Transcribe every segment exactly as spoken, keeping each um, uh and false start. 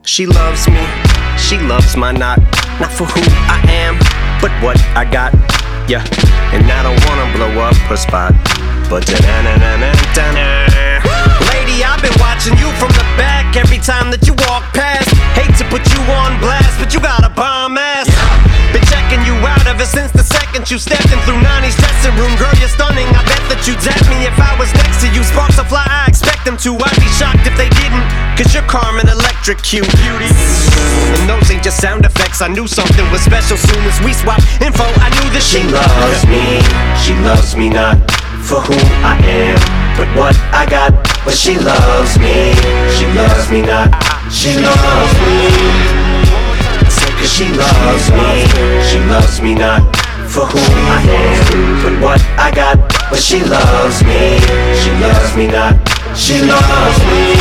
She loves me, she loves my not. Not for who I am, but what I got. Yeah, and I don't wanna blow up her spot, but da-na-na-na-na-na. Lady, I've been watching you from the back every time that you walk past. Hate to put you on blast, but you got a bomb ass. Been checking you out ever since the second you stepped in through Nani's dressing room. Girl, you're stunning, I bet that you'd zap me if I was next to you. Sparks will fly, I expect them to. I'd be shocked if they didn't, cause you're calm and electrocute. Beauty. And those ain't just sound effects, I knew something was special soon as we swapped info. I knew that she, she loves me, she loves me not for who I am, but what I got. But she loves me, she loves me not, she loves me. Cause she loves me, she loves me not for who I am, but what I got. But she loves me, she loves me not, she loves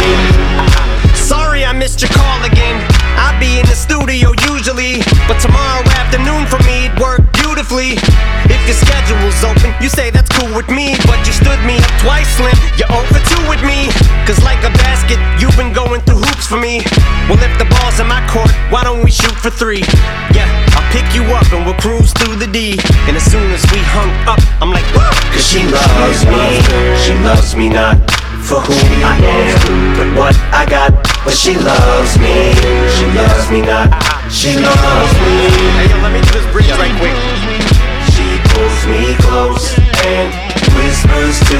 me. Sorry I missed your call again, I'll be in the studio usually, but tomorrow afternoon for me it'd work beautifully. If your schedule's open, you say that's cool with me, but you stood me up twice, Slim, you're over two with me. Cause like a basket, you've been going through hoops for me. Well, if the ball's in my court, why don't we shoot for three? Yeah, I'll pick you up and we'll cruise through the D. And as soon as we hung up, I'm like, woo! Cause she loves me, she loves me not for who I am, but what I got. But she loves me, she loves me not, she loves me. Hey yo, let me do this bridge right quick. She pulls me close and whispers to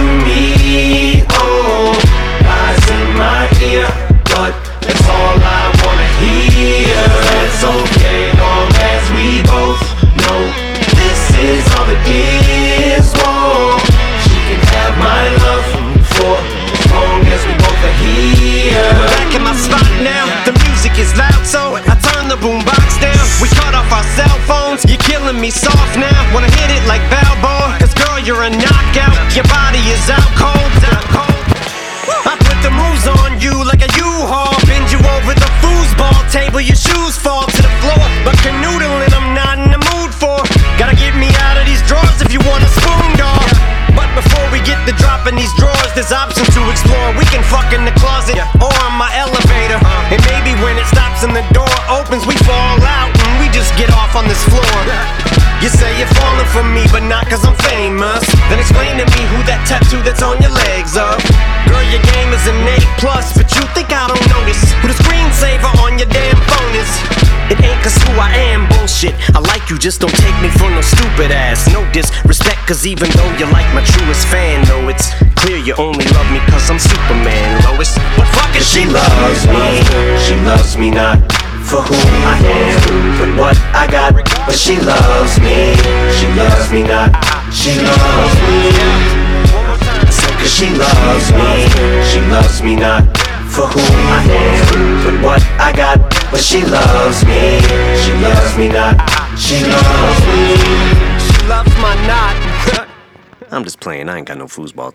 me, oh, lies in my ear, but that's all I wanna hear. It's okay long as we both know this is all it is. Whoa, she can have my love for as long as we both are here. We're back in my spot now, the music is loud, so I turn the boombox down. We cut off our cell phones, you're killing me soft now. Wanna hit it like Balboa, cause girl you're a knockout. Your body is out cold, out cold. I put the moves on you like a U-Haul, bend you over the foosball table, your shoes fall to the floor. But canoodling I'm not in the mood for. Gotta get me out of these drawers if you want a spoon, dog. But before we get to dropping these drawers, there's options to explore. We can fuck in the closet or on my elevator, and maybe when it stops and the door opens, we fall out and we just get off on this floor. You say you're falling for me, but not cause I'm famous. Then explain to me who that tattoo that's on your legs of. Girl, your game is an A plus, but you think I don't notice who the screensaver on your damn phone is. It ain't cause who I am, bullshit. I like you, just don't take me for no stupid ass. No disrespect, cause even though you're like my truest fan, no, it's clear you only love me cause I'm Superman, Lois. But fuck it, she loves me, she loves me not for who I am, but what I got. But she loves me, she loves me not, she loves me. Cause she loves me, she loves me not for who I am, but what I got. But she loves me, she loves me not, she loves me. She loves my knot. I'm just playing, I ain't got no foosball